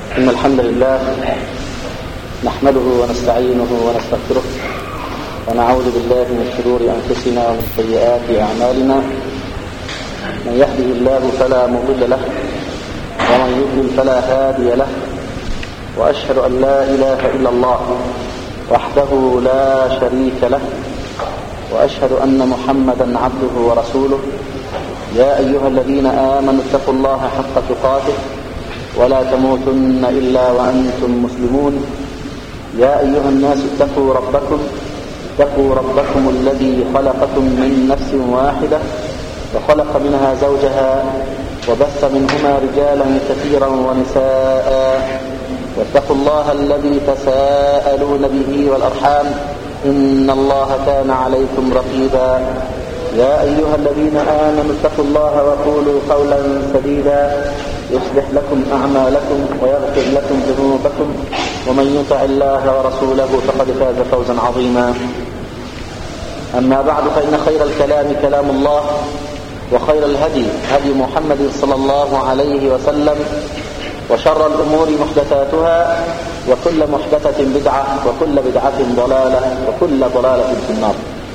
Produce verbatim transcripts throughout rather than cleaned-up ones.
إن الحمد لله نحمده ونستعينه ونستغفره ونعوذ بالله من شرور أنفسنا ومن سيئات أعمالنا. من يهده الله فلا مضل له ومن يضلل فلا هادي له، وأشهد أن لا إله إلا الله وحده لا شريك له، وأشهد أن محمدا عبده ورسوله. يا أيها الذين آمنوا اتقوا الله حق تقاته ولا تموتن إلا وأنتم مسلمون. يا أيها الناس اتقوا ربكم اتقوا ربكم الذي خلقكم من نفس واحدة وخلق منها زوجها وبث منهما رجالا كثيرا ونساء، واتقوا الله الذي تساءلون به والأرحام إن الله كان عليكم رقيبا. يا أيها الذين آمنوا اتقوا الله وقولوا قولا سديدا يصلح لكم أعمالكم ويغفر لكم ذنوبكم، ومن يطع الله ورسوله فقد فاز فوزا عظيما. أما بعد، فإن خير الكلام كلام الله، وخير الهدي هدي محمد صلى الله عليه وسلم، وشر الأمور محدثاتها، وكل محدثة بدعة، وكل بدعة ضلالة، وكل ضلالة في النار.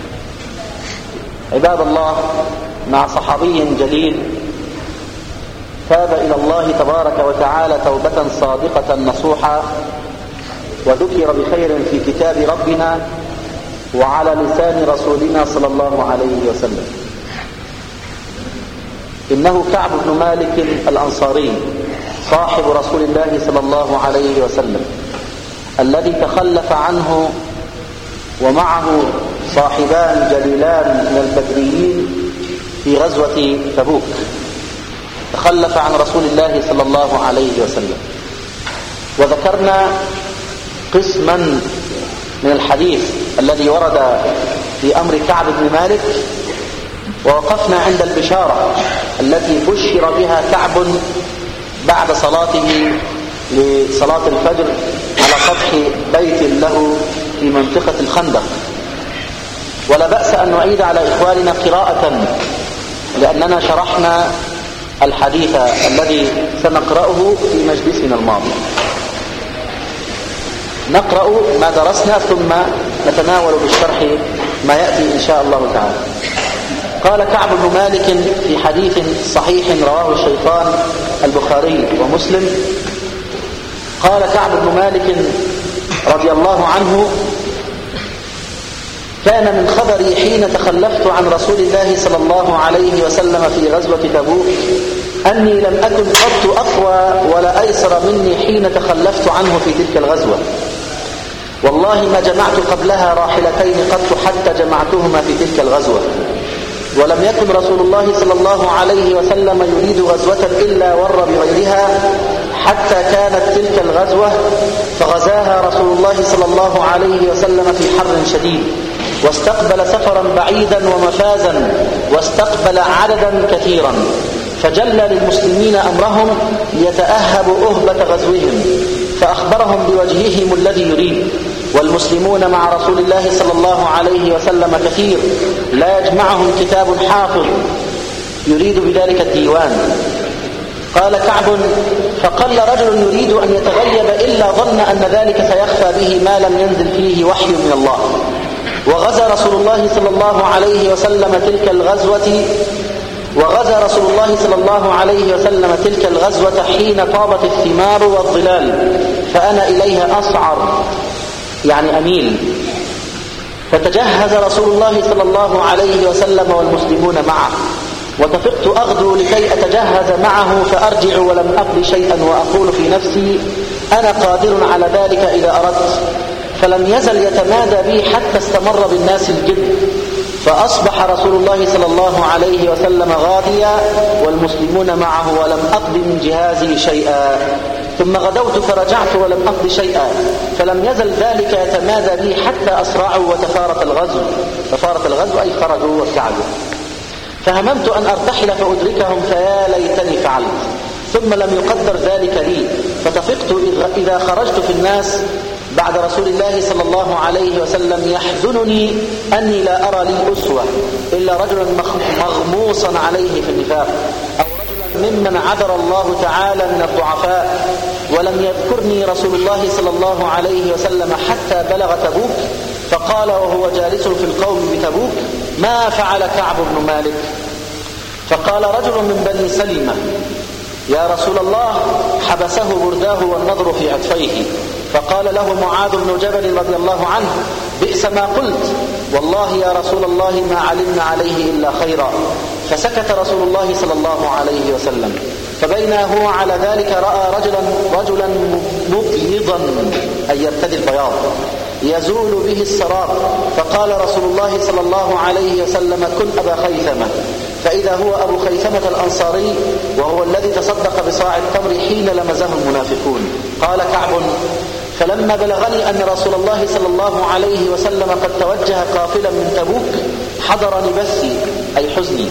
عباد الله، مع صحابي جليل تاب إلى الله تبارك وتعالى توبة صادقة نصوحا، وذكر بخير في كتاب ربنا وعلى لسان رسولنا صلى الله عليه وسلم. إنه كعب بن مالك الأنصاري صاحب رسول الله صلى الله عليه وسلم، الذي تخلف عنه ومعه صاحبان جليلان من البدريين في غزوة تبوك. تخلف عن رسول الله صلى الله عليه وسلم. وذكرنا قسما من الحديث الذي ورد في أمر كعب بن مالك، ووقفنا عند البشارة التي بشر بها كعب بعد صلاته لصلاة الفجر على سطح بيت له في منطقة الخندق. ولا بأس أن نعيد على إخواننا قراءة، لأننا شرحنا الحديث الذي سنقرأه في مجلسنا الماضي. نقرأ ما درسنا ثم نتناول بالشرح ما يأتي إن شاء الله تعالى. قال كعب بن مالك في حديث صحيح رواه الشيخان البخاري ومسلم، قال كعب بن مالك رضي الله عنه: كان من خبري حين تخلفت عن رسول الله صلى الله عليه وسلم في غزوة تبوك أني لم أكن قط أقوى ولا أيسر مني حين تخلفت عنه في تلك الغزوة. والله ما جمعت قبلها راحلتين قط حتى جمعتهما في تلك الغزوة. ولم يكن رسول الله صلى الله عليه وسلم يريد غزوة إلا ور بغيرها، حتى كانت تلك الغزوة فغزاها رسول الله صلى الله عليه وسلم في حر شديد، واستقبل سفرا بعيدا ومفازا، واستقبل عددا كثيرا، فجل للمسلمين أمرهم ليتأهبوا أهبة غزوهم، فأخبرهم بوجههم الذي يريد. والمسلمون مع رسول الله صلى الله عليه وسلم كثير، لا يجمعهم كتاب حافظ يريد بذلك الديوان. قال كعب: فقل رجل يريد أن يتغيب إلا ظن أن ذلك سيخفى به ما لم ينزل فيه وحي من الله. وغزا رسول الله صلى الله عليه وسلم تلك الغزوة وغزا رسول الله صلى الله عليه وسلم تلك الغزوة حين طابت الثمار والظلال، فأنا إليها أصعر، يعني أميل. فتجهز رسول الله صلى الله عليه وسلم والمسلمون معه، وتفقت أغدو لكي أتجهز معه فأرجع ولم أقض شيئا، وأقول في نفسي: أنا قادر على ذلك إذا أردت. فلم يزل يتمادى بي حتى استمر بالناس الجد، فأصبح رسول الله صلى الله عليه وسلم غاديا والمسلمون معه، ولم أقض من جهازي شيئا. ثم غدوت فرجعت ولم أقض شيئا، فلم يزل ذلك يتمادى بي حتى أسرعوا وتفارق الغزو. تفارق الغزو أي خرجوا وابتعدوا. فهممت أن أرتحل فأدركهم، فيا ليتني فعلت. ثم لم يقدر ذلك لي، فتفقت إذا خرجت في الناس بعد رسول الله صلى الله عليه وسلم يحزنني أني لا أرى لي أسوة إلا رجلا مغموصا عليه في النفاق، أو رجلا ممن عذر الله تعالى من الضعفاء ولم يذكرني رسول الله صلى الله عليه وسلم حتى بلغ تبوك. فقال وهو جالس في القوم بتبوك: ما فعل كعب بن مالك؟ فقال رجل من بني سلمة: يا رسول الله، حبسه برداه والنظر في عطفيه. فقال له معاذ بن جبل رضي الله عنه: بئس ما قلت، والله يا رسول الله ما علمنا عليه إلا خيرا. فسكت رسول الله صلى الله عليه وسلم. فبينا هو على ذلك رأى رجلا رجلا مبيضا، أي يرتدي البياض، يزول به السراب. فقال رسول الله صلى الله عليه وسلم: كن أبا خيثمة. فإذا هو أبو خيثمة الأنصاري، وهو الذي تصدق بصاع التمر حين لمزه المنافقون. قال كعب: فلما بلغني أن رسول الله صلى الله عليه وسلم قد توجه قافلا من تبوك حضرني بثي، أي حزني،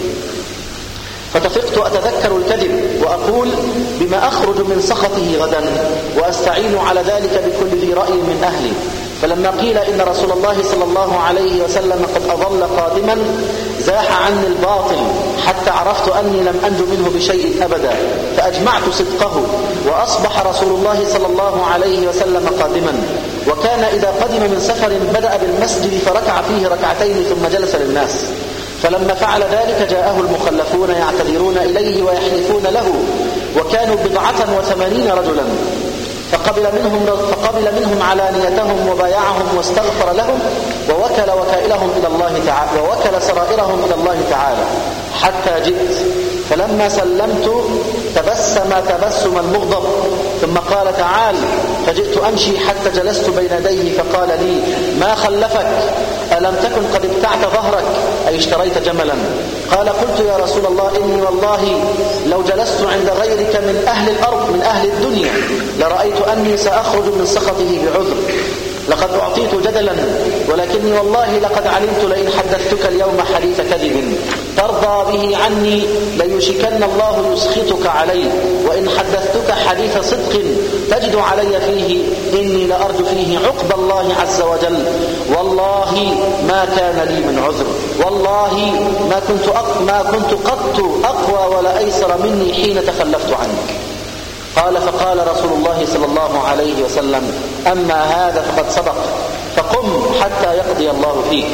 فتفقت أتذكر الكذب وأقول: بما أخرج من سخطه غدا، وأستعين على ذلك بكل ذي رأي من أهلي. فلما قيل إن رسول الله صلى الله عليه وسلم قد أظل قادما زاح عني الباطل حتى عرفت أني لم أنج منه بشيء أبدا، فأجمعت صدقه. وأصبح رسول الله صلى الله عليه وسلم قادما، وكان إذا قدم من سفر بدأ بالمسجد فركع فيه ركعتين ثم جلس للناس. فلما فعل ذلك جاءه المخلفون يعتذرون إليه ويحلفون له، وكانوا بضعة وثمانين رجلا. فقبل منهم, فقبل منهم علانيتهم وبايعهم واستغفر لهم، ووكل وكائلهم إلى الله تعالى ووكل سرائرهم إلى الله تعالى حتى جئت. فلما سلمت تبسم تبسما مغضب، ثم قال: تعال. فجئت أمشي حتى جلست بين يديه، فقال لي: ما خلفك؟ ألم تكن قد ابتعت ظهرك، أي اشتريت جملا؟ قال: قلت يا رسول الله، إني والله لو جلست عند غيرك من أهل الأرض من أهل الدنيا لرأيت أني سأخرج من سخطه بعذر. لقد أعطيت جدلا، ولكني والله لقد علمت لئن حدثتك اليوم حديث كذب ترضى به عني ليشكن الله يسخطك علي، وإن حدثتك حديث صدق تجد علي فيه إني لأرجو فيه عقب الله عز وجل. والله ما كان لي من عذر، والله ما كنت أق... ما كنت قط أقوى ولا أيسر مني حين تخلفت عنك. قال: فقال رسول الله صلى الله عليه وسلم: أما هذا فقد صدق، فقم حتى يقضي الله فيك.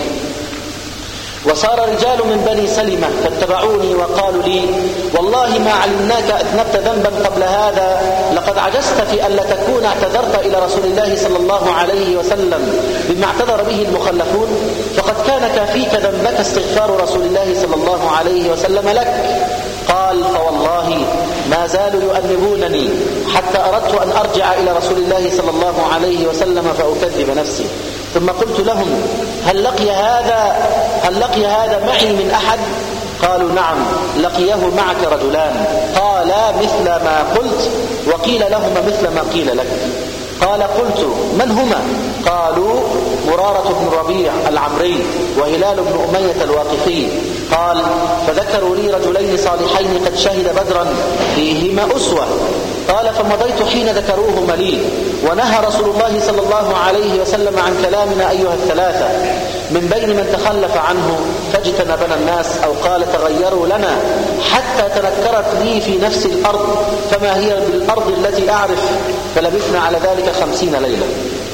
وصار رجال من بني سلمة فاتبعوني وقالوا لي: والله ما علمناك أذنبت ذنبا قبل هذا، لقد عجزت في أن لا تكون اعتذرت إلى رسول الله صلى الله عليه وسلم بما اعتذر به المخلفون، فقد كان كافيك ذنبك استغفار رسول الله صلى الله عليه وسلم لك. قال: فوالله ما زالوا يؤنبونني حتى أردت أن أرجع إلى رسول الله صلى الله عليه وسلم فأكذب نفسي. ثم قلت لهم: هل لقي هذا هل لقي هذا معي من أحد؟ قالوا: نعم، لقيه معك رجلان. قالا مثل ما قلت، وقيل لهما مثل ما قيل لك. قال: قلت: من هما؟ قالوا: مرارة بن ربيع العمري وهلال بن أمية الواقفي. قال: فذكروا لي رجلين صالحين قد شهد بدرا فيهما أسوة. قال: فمضيت حين ذكروهما لي، ونهى رسول الله صلى الله عليه وسلم عن كلامنا أيها الثلاثة من بين من تخلف عنه فاجتنبنا الناس، أو قال تغيروا لنا، حتى تنكرت لي في نفس الأرض فما هي بالأرض التي أعرف. فلبثنا على ذلك خمسين ليلة.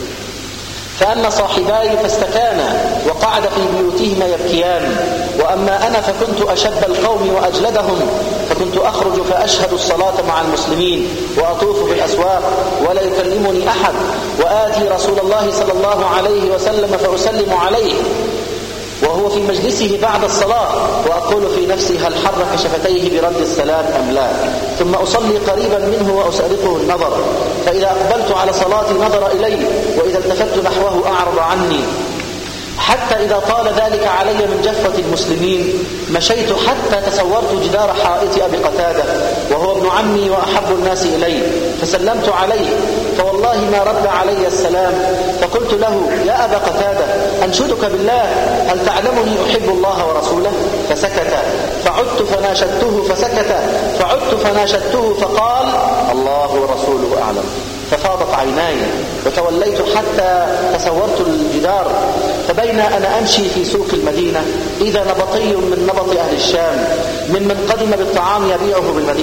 فأما صاحباي فاستكانا وقعد في بيوتهما يبكيان، وأما أنا فكنت أشب القوم وأجلدهم، فكنت أخرج فأشهد الصلاة مع المسلمين وأطوف بالأسواق ولا يكلمني أحد، وآتي رسول الله صلى الله عليه وسلم فأسلم عليه وهو في مجلسه بعد الصلاة، وأقول في نفسي: هل حرك شفتيه برد السلام أم لا؟ ثم أصلي قريبا منه وأسألقه النظر، فإذا أقبلت على صلاتي نظر إلي، وإذا التفت نحوه أعرض عني، حتى إذا طال ذلك علي من جفة المسلمين مشيت حتى تصورت جدار حائط أبي قتادة، وهو ابن عمي وأحب الناس إلي، فسلمت عليه، فوالله ما رد علي السلام. فقلت له: يا أبا قتادة، أنشدك بالله، هل تعلمني أحب الله ورسوله؟ فسكت. فعدت فناشدته فسكت. فعدت فناشدته فقال: الله ورسوله أعلم. ففاضت عيناي وتوليت حتى تصورت الجدار. فبين أنا أمشي في سوق المدينة إذا نبطي من نبط أهل الشام ممن قدم بالطعام يبيعه بالمدينة،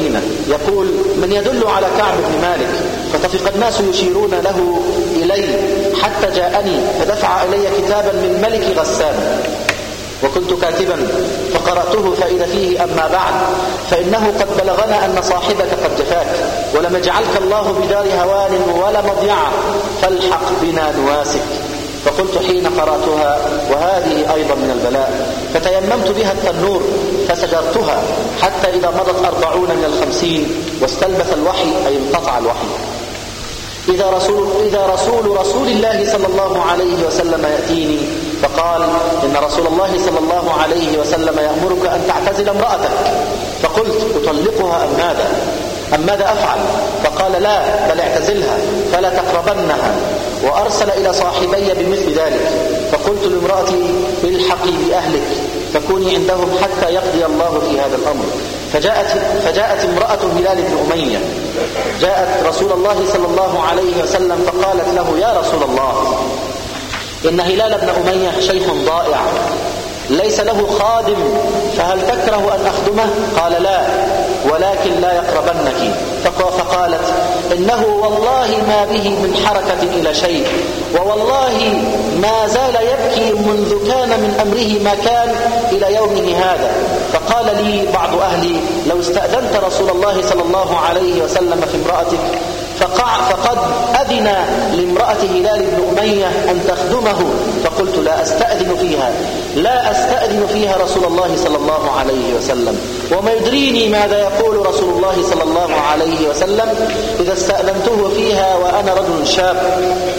يقول: من يدل على كعب بن مالك؟ فطفق الناس يشيرون له إلي حتى جاءني فدفع إلي كتابا من ملك غسان، وكنت كاتبا فقرأته فإذا فيه: أما بعد، فإنه قد بلغنا أن صاحبك قد جفاك، ولم يجعلك الله بدار هوان ولا مضيعة، فالحق بنا نواسك. فقلت حين قرأتها: وهذه أيضا من البلاء. فتيممت بها التنور فسجرتها حتى إذا مضت أربعون من الخمسين واستلبث الوحي، أي انقطع الوحي، إذا رسول, إذا رسول رسول الله صلى الله عليه وسلم يأتيني فقال: إن رسول الله صلى الله عليه وسلم يأمرك أن تعتزل امرأتك. فقلت: أطلقها أم ماذا؟ أم ماذا أفعل؟ فقال: لا، بل اعتزلها فلا تقربنها. وأرسل إلى صاحبي بمثل ذلك. فقلت لامرأتي: الحقي بأهلك فكوني عندهم حتى يقضي الله في هذا الأمر. فجاءت, فجاءت امرأة هلال بن أمية، جاءت رسول الله صلى الله عليه وسلم فقالت له: يا رسول الله، إن هلال بن أمية شيخ ضائع ليس له خادم، فهل تكره أن أخدمه؟ قال: لا، ولكن لا يقربنك. فقالت: إنه والله ما به من حركة إلى شيء، ووالله ما زال يبكي منذ كان من أمره ما كان إلى يومه هذا. فقال لي بعض أهلي: لو استأذنت رسول الله صلى الله عليه وسلم في امرأتك فقع فقد أذن لامرأة هلال بن أمية أن تخدمه. فقلت: لا أستأذن فيها لا أستأذن فيها رسول الله صلى الله عليه وسلم، وما يدريني ماذا يقول رسول الله صلى الله عليه وسلم إذا استأذنته فيها وأنا رجل شاب.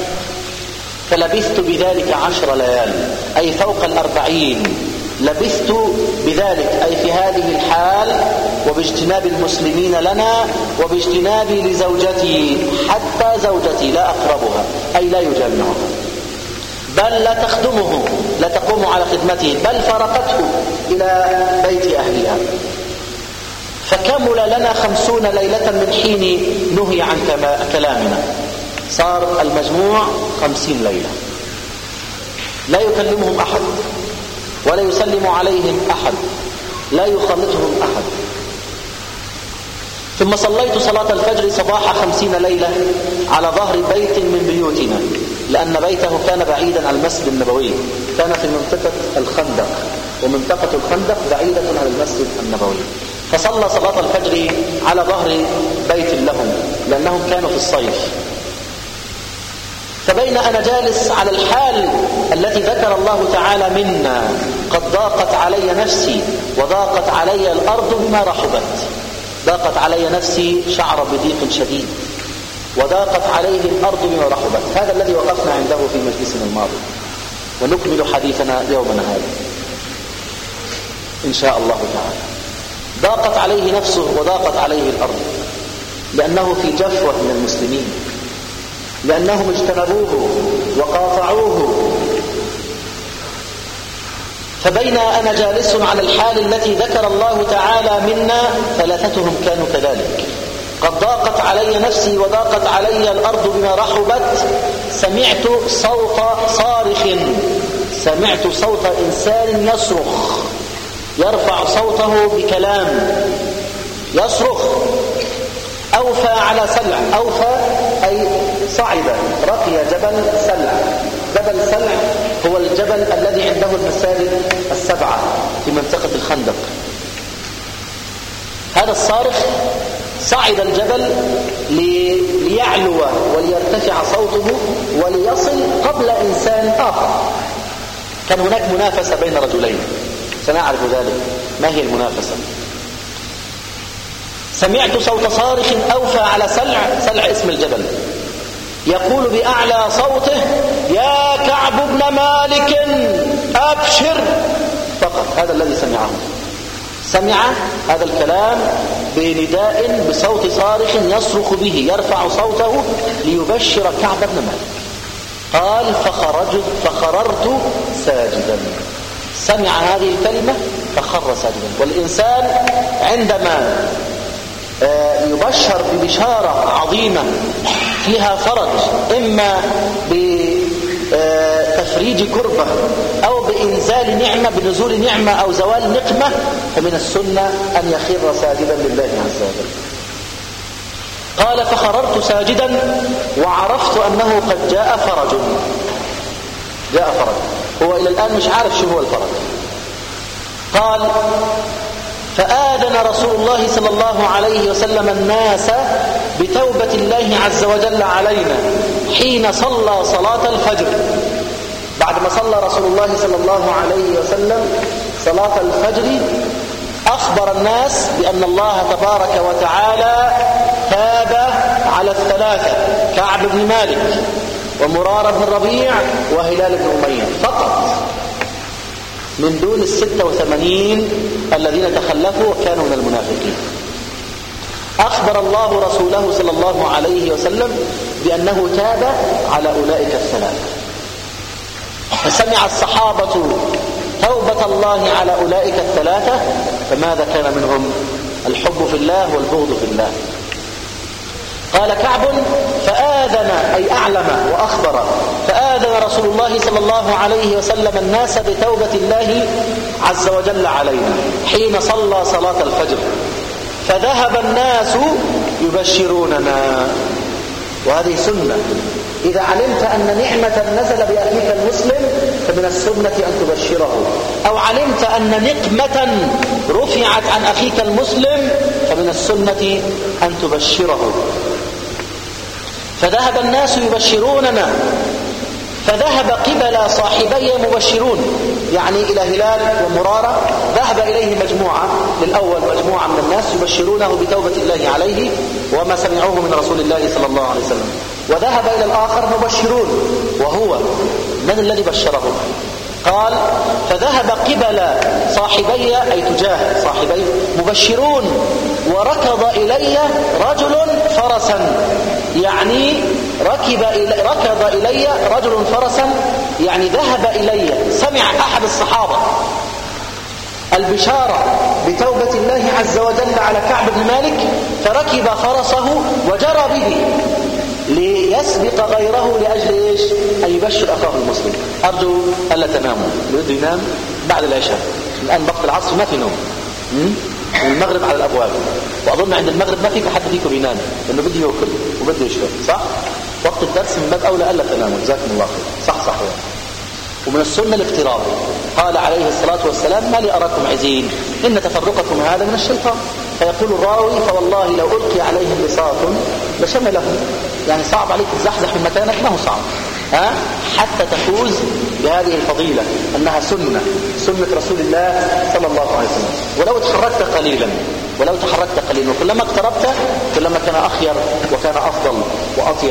فلبثت بذلك عشر ليال، أي فوق الأربعين. لبثت بذلك أي في هذه الحال، وباجتناب المسلمين لنا، وباجتنابي لزوجتي، حتى زوجتي لا أقربها، أي لا يجامعها، بل لا تخدمه، لا تقوم على خدمته، بل فرقته إلى بيت أهلها. فكمل لنا خمسون ليلة من حين نهي عن كلامنا، صار المجموع خمسين ليلة، لا يكلمهم أحد ولا يسلم عليهم أحد، لا يخالطهم أحد. ثم صليت صلاة الفجر صباح خمسين ليلة على ظهر بيت من بيوتنا، لأن بيته كان بعيدا عن المسجد النبوي، كان في منطقة الخندق، ومنطقة الخندق بعيدة عن المسجد النبوي. فصلى صلاة الفجر على ظهر بيت لهم، لأنهم كانوا في الصيف. فبين أنا جالس على الحال التي ذكر الله تعالى منا: قد ضاقت علي نفسي وضاقت علي الأرض بما رحبت. ضاقت علي نفسي، شعر بضيق شديد، وضاقت عليه الأرض بما رحبت. هذا الذي وقفنا عنده في مجلسنا الماضي، ونكمل حديثنا يومنا هذا إن شاء الله تعالى. ضاقت عليه نفسه وضاقت عليه الأرض، لأنه في جفوة من المسلمين، لأنهم اجتنبوه وقاطعوه. فبين أنا جالس على الحال التي ذكر الله تعالى منا، ثلاثتهم كانوا كذلك. قد ضاقت علي نفسي وضاقت علي الأرض بما رحبت. سمعت صوت صارخ، سمعت صوت إنسان يصرخ، يرفع صوته بكلام، يصرخ. أوفى على سلع، أوفى أي صعد، رقي جبل سلع. جبل سلع هو الجبل الذي عنده المساجد السبعة في منطقة الخندق. هذا الصارخ صعد الجبل ليعلو وليرتفع صوته وليصل قبل إنسان آخر. كان هناك منافسة بين رجلين، سنعرف ذلك ما هي المنافسة. سمعت صوت صارخ أوفى على سلع، سلع اسم الجبل، يقول بأعلى صوته: يا كعب بن مالك أبشر. فقط هذا الذي سمعه، سمع هذا الكلام بنداء بصوت صارخ يصرخ به، يرفع صوته ليبشر كعب بن مالك. قال: فخرجت فخررت ساجدا. سمع هذه الكلمة فخر ساجدا. والإنسان عندما يبشر ببشارة عظيمة فيها فرج، إما بتفريج كربة أو بإنزال نعمة، بنزول نعمة أو زوال نقمة، فمن السنة أن يخر ساجدا لله عز وجل. قال فخررت ساجدا وعرفت أنه قد جاء فرج. جاء فرج، هو إلى الآن مش عارف شو هو الفرج. قال فآذن رسول الله صلى الله عليه وسلم الناس بتوبة الله عز وجل علينا حين صلى صلاة الفجر. بعد ما صلى رسول الله صلى الله عليه وسلم صلاة الفجر أخبر الناس بأن الله تبارك وتعالى تاب على الثلاثة: كعب بن مالك ومرارة بن الربيع وهلال بن أمية فقط، من دون الستة وثمانين الذين تخلفوا وكانوا من المنافقين. أخبر الله رسوله صلى الله عليه وسلم بأنه تاب على أولئك الثلاثة. فسمع الصحابة توبة الله على أولئك الثلاثة، فماذا كان منهم؟ الحب في الله والبغض في الله. قال كعب فآذن أي أعلم وأخبر، فآذن رسول الله صلى الله عليه وسلم الناس بتوبة الله عز وجل علينا حين صلى صلاة الفجر، فذهب الناس يبشروننا. وهذه سنة، إذا علمت أن نعمة نزل بأخيك المسلم فمن السنة أن تبشره، أو علمت أن نقمة رفعت عن أخيك المسلم فمن السنة أن تبشره. فذهب الناس يبشروننا، فذهب قبل صاحبي مبشرون، يعني إلى هلال ومرارة ذهب إليه مجموعة، للأول مجموعة من الناس يبشرونه بتوبة الله عليه وما سمعوه من رسول الله صلى الله عليه وسلم، وذهب إلى الآخر مبشرون، وهو من الذي بشره؟ قال فذهب قبل صاحبي أي تجاه صاحبي مبشرون، وركض إلي رجل فرسا، يعني ركب إلي ركض إلي رجل فرسا، يعني ذهب إلي، سمع أحد الصحابة البشارة بتوبة الله عز وجل على كعب بن مالك، فركب فرسه وجرى به ليسبق غيره لأجل إيش؟ أن يبشر أخاه المسلم. أرجو ألا تناموا، يريد ينام بعد العشاء، الآن وقت العصر ما في نوم، المغرب على الأبواب، وأظن عند المغرب ما فيك حد فيكم ينام لأنه بده يأكل وبده يشرب، صح؟ وقت الدرس من باب أولى ألا تناموا، جزاكم الله خير، صح صح يعني. ومن السنة الاقتراب، قال عليه الصلاة والسلام ما لي أراكم عزين إن تفرقكم هذا من الشيطان. فيقول الراوي فوالله لو ألقي عليهم بساط لشملهم، يعني صعب عليك تزحزح من مكانك، ما هو صعب، ها؟ حتى تفوز بهذه الفضيلة أنها سنة سنة رسول الله صلى الله عليه وسلم. ولو تحركت قليلا ولو تحركت قليلا وكلما اقتربت كلما كان أخير وكان أفضل وأطيب.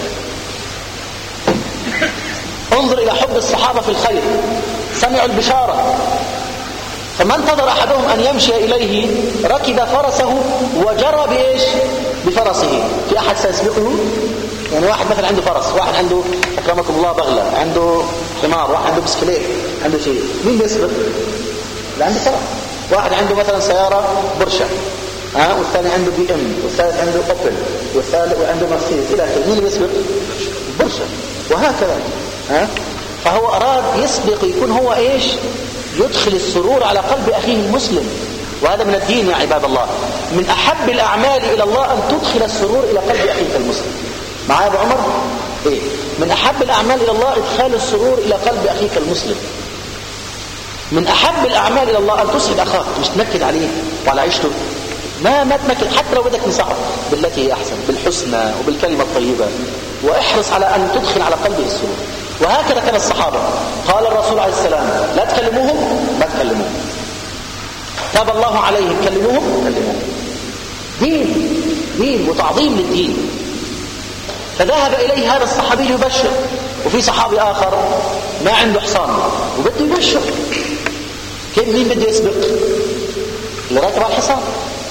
انظر إلى حب الصحابة في الخير، سمعوا البشارة، فما انتظر أحدهم أن يمشي إليه، ركب فرسه وجرى بإيش؟ بفرسه. في أحد سيسبقه؟ يعني واحد مثلا عنده فرس، واحد عنده أكرمكم الله بغلة، عنده حمار، واحد عنده بسكليت، عنده شيء، مين بيسبق؟ اللي عنده فرس. واحد عنده مثلا سيارة برشا، ها، والثاني عنده بي ام، والثالث عنده اوبل، والثالث عنده مرسيدس، إلى آخره. مين اللي بيسبق؟ برشا. وهكذا، ها؟ فهو أراد يسبق، يكون هو إيش؟ يدخل السرور على قلب أخيه المسلم، وهذا من الدين يا عباد الله. من أحب الأعمال إلى الله أن تدخل السرور إلى قلب أخيك المسلم. معايا أبو عمر؟ إيه؟ من أحب الأعمال إلى الله إدخال السرور إلى قلب أخيك المسلم. من أحب الأعمال إلى الله أن تسعد أخاك، مش تنكد عليه وعلى عيشته، ما ما تنكد، حتى لو بدك نصحه بالتي هي أحسن، بالحسنى وبالكلمة الطيبة، واحرص على أن تدخل على قلبه السرور. وهكذا كان الصحابة. قال الرسول عليه السلام لا تكلموهم، لا تكلموهم، تاب الله عليهم، كلموهم، كلموهم. دين دين وتعظيم للدين. فذهب إليه هذا الصحابي يبشر، وفي صحابي آخر ما عنده حصان وبده يبشر. كيف؟ مين بده يسبق؟ اللي راكب على الحصان.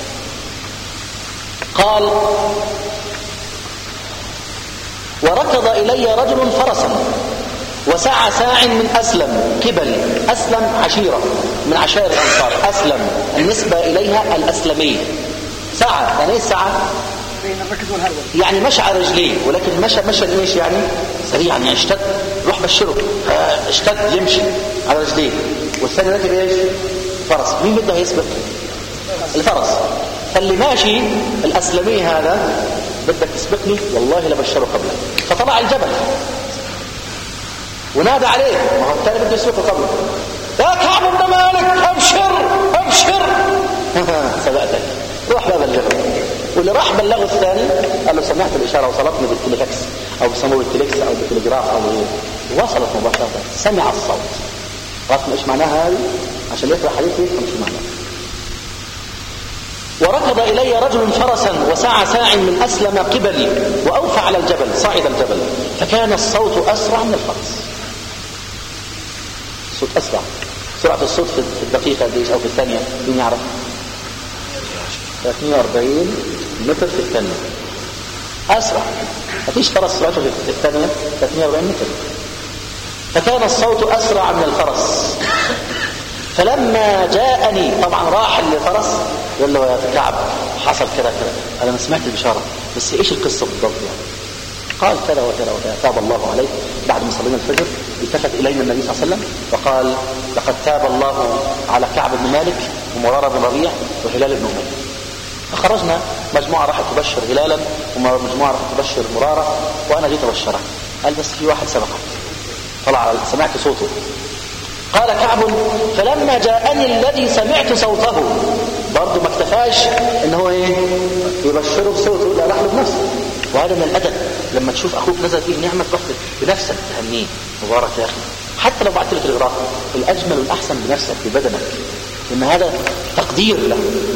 قال وركض إلي رجل فرسا وسعى ساع من أسلم قبلي. أسلم عشيرة من عشائر الأنصار، أسلم النسبة إليها الأسلمي. سعى يعني إيه السعى؟ يعني مشى على رجليه، ولكن مشى مشى ايش يعني؟ سريعا، يعني اشتد. روح بشره، اشتد يمشي على رجليه. والثاني راكب ايش؟ فرس. مين بده يسبق؟ الفرس. فاللي ماشي الأسلمي هذا بدك تسبقني والله لبشره قبلك. فطلع الجبل ونادى عليه، ما هو الثاني بده يسبقه قبله، يا كعب بن مالك ابشر ابشر سبقتك، روح باب الجبل. واللي راح بلغه الثاني قال له سمعت الاشاره وصلتني بالتليفاكس او بسموه بالتليكس او بالتليجراف او ايه، وصلت مباشره، سمع الصوت. عرفت ايش معناها هذه؟ عشان يقرا حديث يفهم ايش معناها. وركض الي رجل فرسا وسعى ساع من اسلم قبلي واوفى على الجبل، صعد الجبل فكان الصوت اسرع من الفرس. صوت اسرع، سرعه الصوت في الدقيقه قديش او في الثانيه؟ مين يعرف؟ ثلاثمئة وأربعين متر في الثانيه، اسرع. مفيش فرس سرعته في الثانيه ثلاثمئة وأربعين متر. فكان الصوت اسرع من الفرس. فلما جاءني، طبعا راح الفرس قال له يا كعب حصل كذا كذا، انا ما سمعت البشاره بس ايش القصه بالضبط يعني؟ قال كذا وكذا وكذا، تاب الله عليه. بعد ما صلينا الفجر التفت الينا النبي صلى الله عليه وسلم وقال لقد تاب الله على كعب بن مالك ومرارة بن ربيع وهلال بن أمية. فخرجنا مجموعه راحت تبشر هلالا ومجموعه راحت تبشر مرارة، وانا جيت ابشرها. قال بس في واحد سبقك، طلع سمعت صوته. قال كعب فلما جاءني الذي سمعت صوته، برضه ما اكتفاش ان هو ايه يبشره بصوته، لا راح له بنفسه. وهذا من الادب، لما تشوف اخوك نزل فيه نعمه تروح بنفسك تهنيه، مبارك يا اخي، حتى لو بعت له تلغراف، الاجمل والاحسن بنفسك ببدنك، ان هذا تقدير له.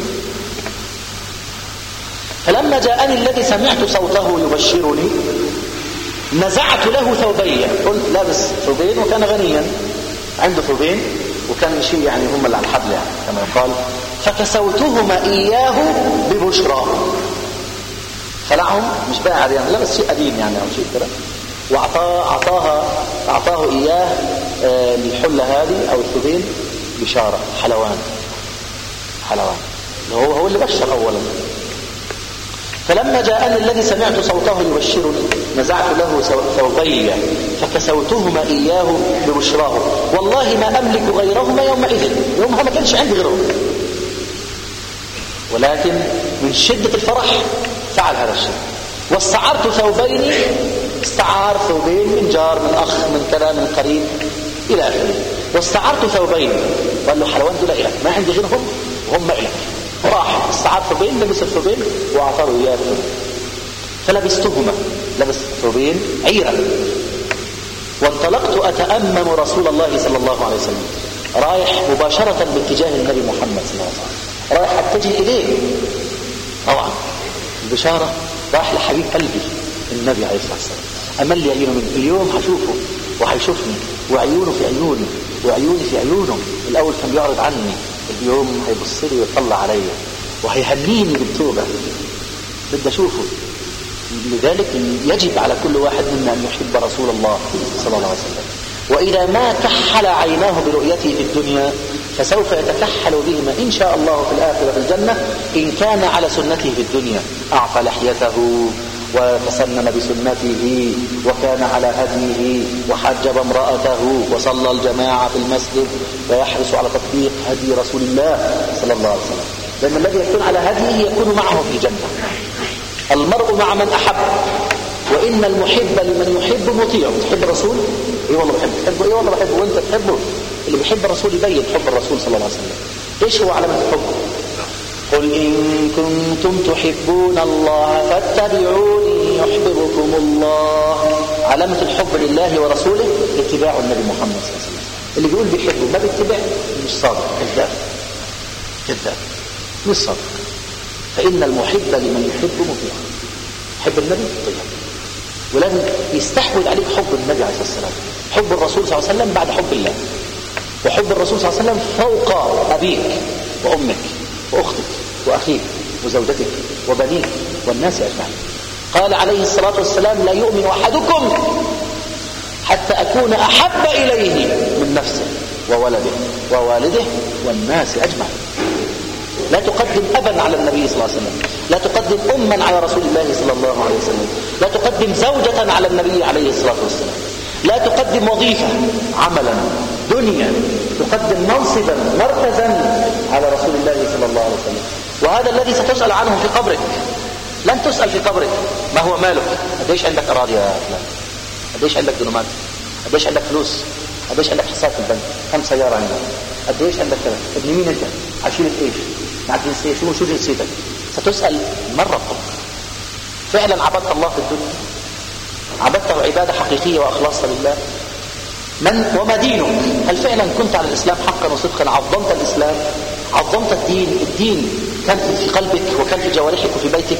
فلما جاءني الذي سمعت صوته يبشرني نزعت له ثوبي، قلت لابس ثوبين وكان غنيا عنده ثوبين وكان شيء يعني هم اللي على الحبل يعني كما يقال، فكسوتهما إياه ببشرى، خلعهم مش بقى عريان، لا بس شيء قديم يعني أو شيء كده، وأعطاه أعطاها أعطاه إياه آه الحلة هذه أو الثوبين بشارة حلوان حلوان هو هو اللي بشر أولا. فلما جاءني الذي سمعت صوته يبشرني نزعت له ثوبي فكسوتهما إياه ببشراه، والله ما أملك غيرهما يومئذ، يومها ما كانش عندي غيرهم، ولكن من شدة الفرح فعل هذا الشيء. واستعرت ثوبين، استعار ثوبين من جار من أخ من كذا من قريب إلى آخره، واستعرت ثوبين قال له حلوان دول إلك، ما عندي غيرهم وهم إلك. راح استعار ثوبين، لبس الثوبين واعطاه اياه، فلبستهما، لبس ثوبين عيرا، وانطلقت اتامم رسول الله صلى الله عليه وسلم، رايح مباشره باتجاه النبي محمد صلى الله عليه وسلم، رايح اتجه اليه. طبعا البشاره رايح لحبيب قلبي النبي عليه الصلاه والسلام، امل يعينه من اليوم هشوفه وهيشوفني، وعيونه في عيوني وعيوني في عيونه. الاول كان بيعرض عني، اليوم هيبص لي ويطلع عليا وهيهنيني بالتوبة، بدي أشوفه. لذلك يجب على كل واحد منا أن يحب رسول الله صلى الله عليه وسلم، وإذا ما كحل عيناه برؤيته في الدنيا فسوف يتكحل بهما إن شاء الله في الآخرة في الجنة، إن كان على سنته في الدنيا، أعفى لحيته وتسنن بسنته وكان على هديه وحجب امرأته وصلى الجماعة في المسجد ويحرص على تطبيق هدي رسول الله صلى الله عليه وسلم، لأن الذي يكون على هديه يكون معه في الجنة. المرء مع من أحب، وإن المحب لمن يحب مطيع. تحب الرسول؟ إيه والله بحبه. تحبه؟ إيه والله بحبه. وأنت تحبه؟ اللي بيحب الرسول يبين حب الرسول صلى الله عليه وسلم. إيش هو علامة الحب؟ قل إن كنتم تحبون الله فاتبعوني يحببكم الله. علامة الحب لله ورسوله اتباع النبي محمد صلى الله عليه وسلم. اللي بيقول بيحبه ما بيتبع مش صادق، كذاب كذاب مش صادق. فإن المحب لمن يحب مطيع. حب النبي طيب، ولازم يستحوذ عليك حب النبي عليه الصلاة والسلام، حب الرسول صلى الله عليه وسلم بعد حب الله، وحب الرسول صلى الله عليه وسلم فوق أبيك وأمك وأختك وأخيك وزوجتك وبنيك والناس أجمعين. قال عليه الصلاة والسلام لا يؤمن أحدكم حتى أكون أحب إليه من نفسه وولده ووالده والناس أجمعين. لا تقدم أبا على النبي صلى الله عليه وسلم، لا تقدم أما على رسول الله صلى الله عليه وسلم، لا تقدم زوجة على النبي عليه الصلاة والسلام، لا تقدم وظيفة عملا دنيا، تقدم منصبا مركزا على رسول الله صلى الله عليه وسلم. وهذا الذي ستسأل عنه في قبرك، لن تسأل في قبرك ما هو مالك، قديش عندك أراضي يا فلان، قديش عندك دنومات، قديش عندك فلوس، قديش عندك حساب في البنك، كم سيارة عندك، قديش عندك كذا، ابن مين انت، عشيرة ايش، معك جنسية، شو شو جنسيتك. ستسأل من ربك. فعلا عبدت الله في الدنيا، عبدته عبادة حقيقية وأخلاص لله. من وما دينك، هل فعلا كنت على الإسلام حقا وصدقا، عظمت الإسلام، عظمت الدين، الدين كان في قلبك وكان في جوارحك وفي بيتك.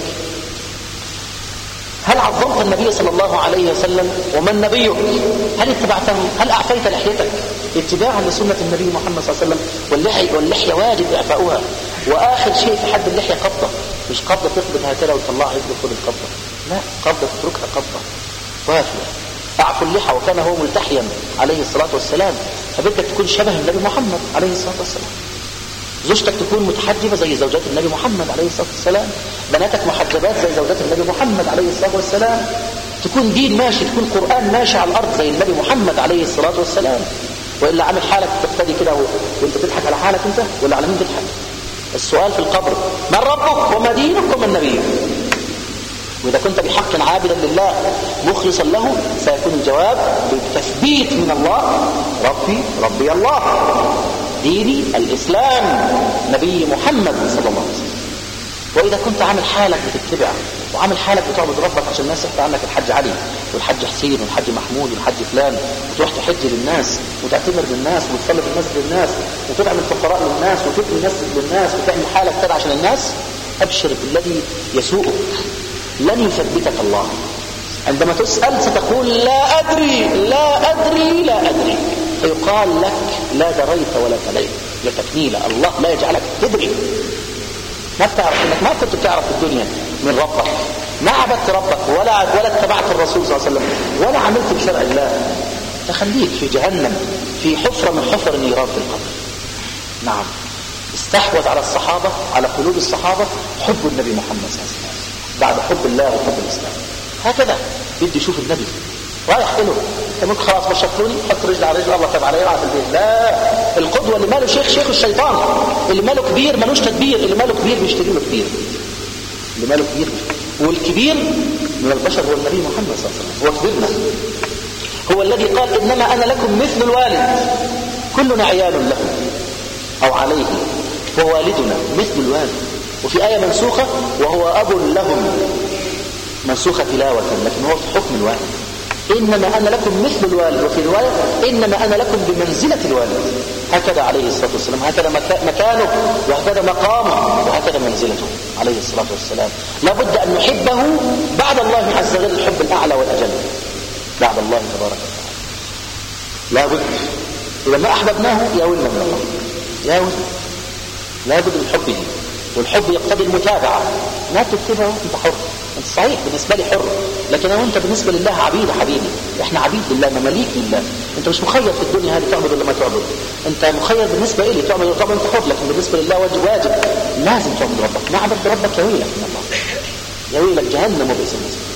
هل عظمت النبي صلى الله عليه وسلم، ومن نبيك، هل اتبعته، هل أعفيت لحيتك اتباعا لسنة النبي محمد صلى الله عليه وسلم. واللحية, واللحية واجب إعفاؤها، وآخر شيء في حد اللحية قبضة، مش قبضة تقبض هكذا وتطلعها يدخل خذ القبضة، لا، قبضة تتركها قبضة وافية. أعفوا اللحى، وكان هو ملتحيا عليه الصلاة والسلام، فبدك تكون شبه النبي محمد عليه الصلاة والسلام. زوجتك تكون متحجبة زي زوجات النبي محمد عليه الصلاة والسلام، بناتك محجبات زي زوجات النبي محمد عليه الصلاة والسلام، تكون دين ماشي، تكون قرآن ماشي على الأرض زي النبي محمد عليه الصلاة والسلام. وإلا عامل حالك تقتدي كده وانت تضحك على حالك انت، ولا على مين تضحك؟ السؤال في القبر من ربك وما دينك ومن نبيك. وإذا كنت بحق عابدا لله مخلصا له، سيكون الجواب بالتثبيت من الله، ربي ربي الله، ديني الإسلام، نبي محمد صلى الله عليه وسلم. وإذا كنت عامل حالك بتتبع، وعامل حالك بتعبد ربك عشان الناس يحكي عنك الحج علي والحج حسين والحج محمود والحج فلان، وتروح تحج للناس وتعتمر للناس وتصلي في المسجد للناس وتدعم الفقراء للناس وتبني مسجد للناس وتعمل حالك كده عشان الناس، أبشر بالذي يسوءك، لن يثبتك الله. عندما تسأل ستقول لا أدري لا أدري لا أدري، فيقال لك لا دريت ولا تليت، لتكميل الله لا يجعلك تدري. ما بتعرف، انك ما كنت بتعرف في الدنيا من ربك، ما عبدت ربك ولا ولا اتبعت الرسول صلى الله عليه وسلم ولا عملت بشرع الله، تخليك في جهنم، في حفرة من حفر النيران في القبر. نعم، استحوذ على الصحابة، على قلوب الصحابة حب النبي محمد صلى الله عليه وسلم بعد حب الله وحب الإسلام. هكذا بدي يشوف النبي رايح له، انت ممكن خلاص بشكلوني حط رجل على رجل، الله تاب علي وعلى البيت. لا، القدوة اللي ماله شيخ شيخ الشيطان، اللي ماله كبير مالوش تدبير، اللي ماله كبير بيشتري له كبير، اللي ماله كبير بيشتري. والكبير من البشر هو النبي محمد صلى الله عليه وسلم، هو كبيرنا، هو الذي قال إنما أنا لكم مثل الوالد، كلنا عيال له أو عليه، ووالدنا مثل الوالد. وفي آية منسوخة وهو أب لهم، منسوخة تلاوة لكن هو في حكم الوالد. إنما أنا لكم مثل الوالد، وفي رواية إنما أنا لكم بمنزلة الوالد. هكذا عليه الصلاة والسلام، هكذا مكانه وهكذا مقامه وهكذا منزلته عليه الصلاة والسلام. لابد أن نحبه بعد الله عز وجل الحب الأعلى والأجل، بعد الله تبارك وتعالى. لابد، إذا ما أحببناه يا ولنا من الله، يا ولنا، لابد من حبه، والحب يقتضي المتابعة. لا تتبعه أنت حر، انت صحيح بالنسبة لي حر، لكن انا وانت بالنسبة لله عبيد. حبيبي احنا عبيد لله، مماليك لله. انت مش مخير في الدنيا هذه تعبد ولا ما تعبد، انت مخير بالنسبة لي تعبد ولا تعبد، انت حر، لكن بالنسبة لله واجب واجب لازم تعبد ربك. ما عبدت ربك يا ويلك من الله، يا ويلك جهنم وبئس المصير.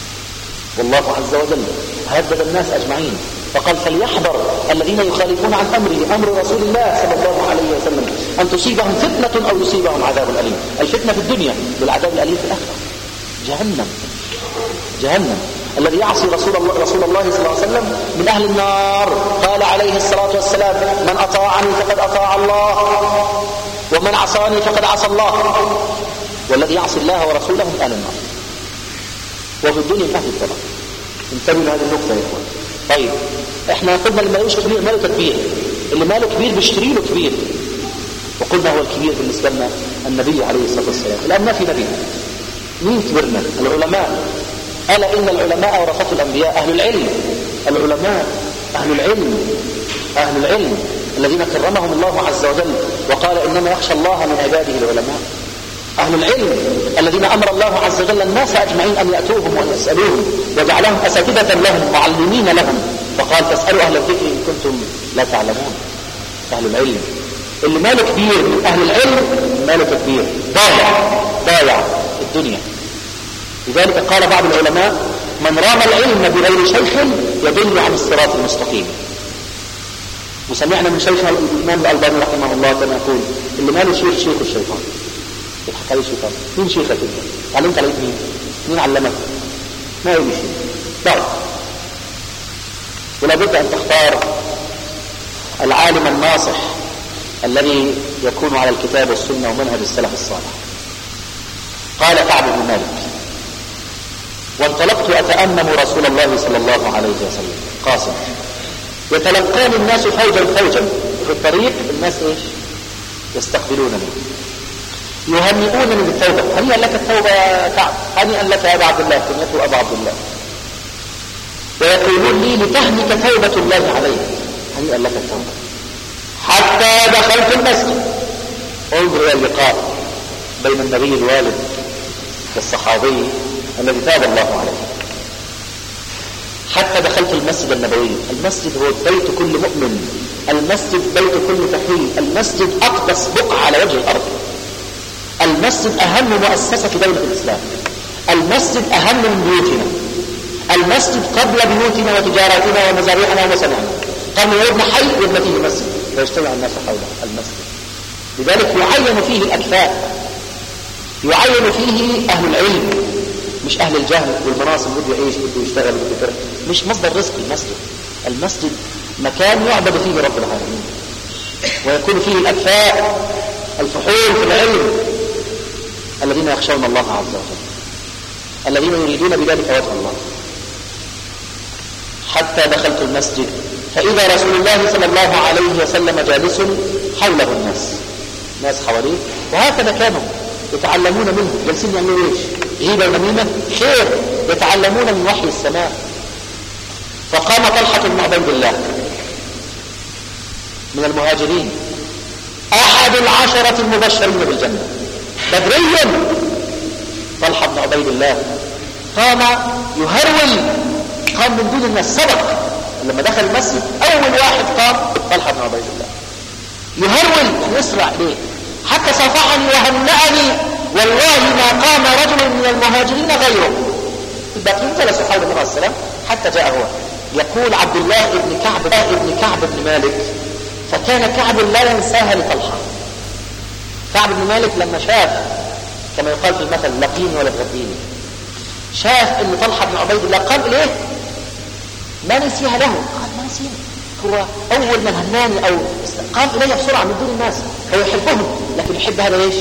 والله عز وجل هدد الناس اجمعين فقال فليحذر الذين يخالفون عن امره، امر رسول الله صلى الله عليه وسلم، ان تصيبهم فتنة او يصيبهم عذاب اليم. الفتنة في الدنيا والعذاب الاليم في الاخرة، جهنم جهنم. الذي يعصي رسول الله رسول الله صلى الله عليه وسلم من أهل النار. قال عليه الصلاة والسلام من أطاعني فقد أطاع الله ومن عصاني فقد عصى الله. والذي يعصي الله ورسوله من أهل النار، وفي الدنيا من أهل الضلال. انتبهوا لهذه النقطة يا إخوان. طيب احنا قلنا اللي مالوش كبير ماله تكبير، اللي ماله كبير بيشتري له كبير، وقلنا هو الكبير بالنسبة لنا النبي عليه الصلاة والسلام. الآن ما في نبي، مين كبرنا؟ العلماء. ألا إن العلماء ورثة الأنبياء، أهل العلم. العلماء أهل العلم، أهل العلم الذين كرمهم الله عز وجل وقال إنما يخشى الله من عباده العلماء. أهل العلم الذين أمر الله عز وجل الناس أجمعين أن يأتوهم وأن يسألوهم، وجعلهم أساتذة لهم معلمين لهم، فقال فاسألوا أهل الذكر إن كنتم لا تعلمون. أهل العلم اللي ماله كبير من أهل العلم ماله كبير، ضايع ضايع الدنيا. لذلك قال بعض العلماء من رام العلم بغير شيخ يضل عن الصراط المستقيم. وسمعنا من شيخنا الإمام الألباني رحمه الله كما يقول اللي ماله شيخ شيخ الشيطان. تضحك عليه شيطان. مين شيخك انت؟ تعلمت عليك مين؟ مين علمك؟ ما يقول شيء. طيب ولا بد ان تختار العالم الناصح الذي يكون على الكتاب والسنه ومنهج السلف الصالح. قال كعب بن مالك: وانطلقت اتامم رسول الله صلى الله عليه وسلم قاصد يتلقاني الناس فوجا فوجا، وفي الطريق الناس ايش؟ يستقبلونني يهنئونني بالتوبه. هنيئا لك التوبه يا كعب، هنيئا لك يا ابا عبد الله، كنيته ابا عبد الله. ويقولون لي: لتهنك توبه الله عليك، هنيئا لك التوبه. حتى دخلت المسجد. انظر الى اللقاء بين النبي الوالد والصحابي الذي تاب الله عليه. حتى دخلت المسجد النبوي. المسجد هو بيت كل مؤمن، المسجد بيت كل تقي، المسجد أقدس بقعة على وجه الأرض، المسجد أهم مؤسسة في دولة الإسلام، المسجد أهم من بيوتنا، المسجد قبل بيوتنا وتجاراتنا ومزارعنا ومصانعنا، قبل يبنى حي يبنى فيه مسجد ويجتمع الناس حوله المسجد. لذلك يعين فيه الأكفاء، يعين فيه أهل العلم، مش أهل الجهل والمناصب، بده يعيش بده يشتغل بده يفرح، مش مصدر رزق. المسجد المسجد مكان يعبد فيه رب العالمين، ويكون فيه الأكفاء الفحول في العلم الذين يخشون الله عز وجل، الذين يريدون بذلك وجه الله. حتى دخلت المسجد فإذا رسول الله صلى الله عليه وسلم جالس حوله الناس، ناس حواليه، وهكذا كانوا يتعلمون منه، جالسين يعملوا ايش؟ غيبة ونميمة؟ خير، يتعلمون من وحي السماء. فقام طلحة بن عبيد الله من المهاجرين، أحد العشرة المبشرين بالجنة، بدريا. طلحة بن عبيد الله قام يهرول، قام من دون الناس، سبق لما دخل المسجد أول واحد قام طلحة بن عبيد الله يهرول، يسرع ليه؟ حتى صافحني وهنأني، والله ما قام رجل من المهاجرين غيره. الباقيين جلسوا حول النبي عليه السلام حتى جاء هو. يقول عبد الله بن كعب بن كعب بن مالك: فكان كعب لا ينساها لطلحة. كعب بن مالك لما شاف، كما يقال في المثل: لقيني ولا تغديني، شاف ان طلحة بن عبيد الله قام اليه ما نسيها له، قال ما نسيها، هو اول من هناني او قام الي بسرعة من دون الناس، هو يحبهم لكن يحب هذا ليش؟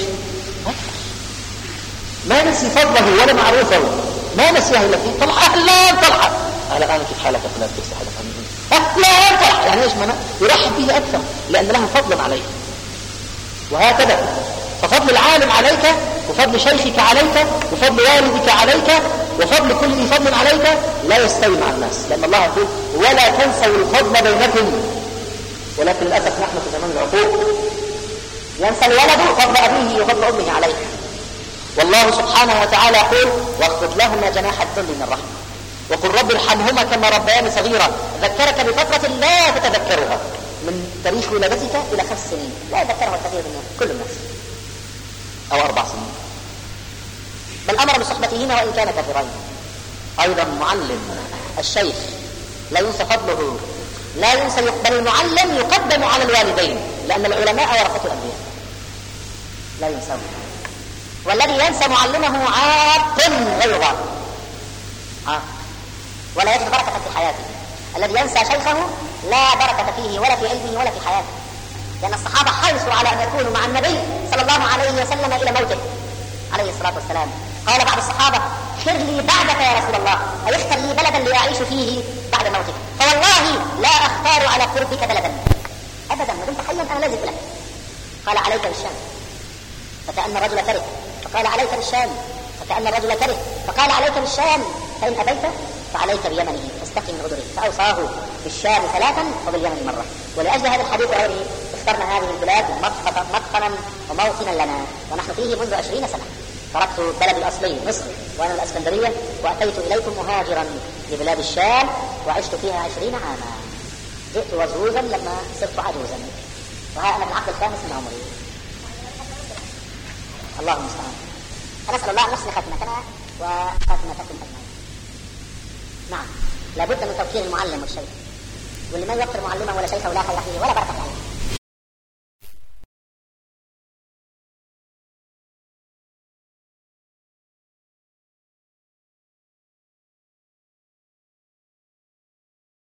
ما نسي فضله ولا معروفه، ما نسيها الا فيه. طلحة اهلا طلحة، اهلا اهلا كيف حالك يا فلان، كيف صحتك، اهلا طلحة، يعني ايش معناه؟ يرحب به اكثر لان له فضلا عليه. وهكذا ففضل العالم عليك، وفضل شيخك عليك، وفضل والدك عليك، وفضل كل ذي فضل عليك لا يستوي مع الناس، لان الله يقول: ولا تنسوا الفضل بينكم. ولكن للاسف نحن في زمان العقوق ينسى الولد فضل ابيه وفضل امه عليه. والله سبحانه وتعالى يقول: واخفض لهما جناح الذل من الرحمه وقل رب ارحمهما كما ربياني صغيرا. ذكرك بفترة لا تتذكرها من تاريخ ولادتك الى خمس سنين، لا يذكرها الكثير من كل الناس، او اربع سنين، بل امر بصحبتهما وان كان كافرين. ايضا معلم الشيخ لا ينسى فضله، لا ينسى، بل المعلم يقدم على الوالدين، لان العلماء ورثة الانبياء، لا ينسون. والذي ينسى معلمه عاق غير ضار، عاق ولا يجد بركة في حياته. الذي ينسى شيخه لا بركة فيه ولا في علمه ولا في حياته، لأن الصحابة حرصوا على أن يكونوا مع النبي صلى الله عليه وسلم إلى موته عليه الصلاة والسلام. قال بعض الصحابة: اختر لي بعدك يا رسول الله، أي اختر لي بلدا لأعيش فيه بعد موتك، فوالله لا أختار على قربك بلدا أبدا، ما دمت حيا أنا لازم لك. قال: عليك بالشام، فكأن الرجل كره، فقال: عليك بالشام، فكأن الرجل كره، فقال: عليك بالشام، فإن أبيت فعليك بيمنه فاستقي من عذره. فأوصاه بالشام ثلاثا وباليمن مرة. ولأجل هذا الحديث وغيره اخترنا هذه البلاد مطفنا وموطنا لنا، ونحن فيه منذ عشرين سنة. تركت بلدي الأصلي مصر وأنا الأسكندرية، وأتيت إليكم مهاجرا لبلاد الشام، وعشت فيها عشرين عاما. جئت وزوزا لما صرت عجوزا، وها أنا في العقد الخامس من عمري. الله المستعان. فنسأل الله أن يحسن خاتمتنا وخاتمتكم أجمعين. نعم، لابد من توقير المعلم والشيخ، واللي ما يوقر معلمه ولا شيخه ولا خير فيه ولا بركة عليه.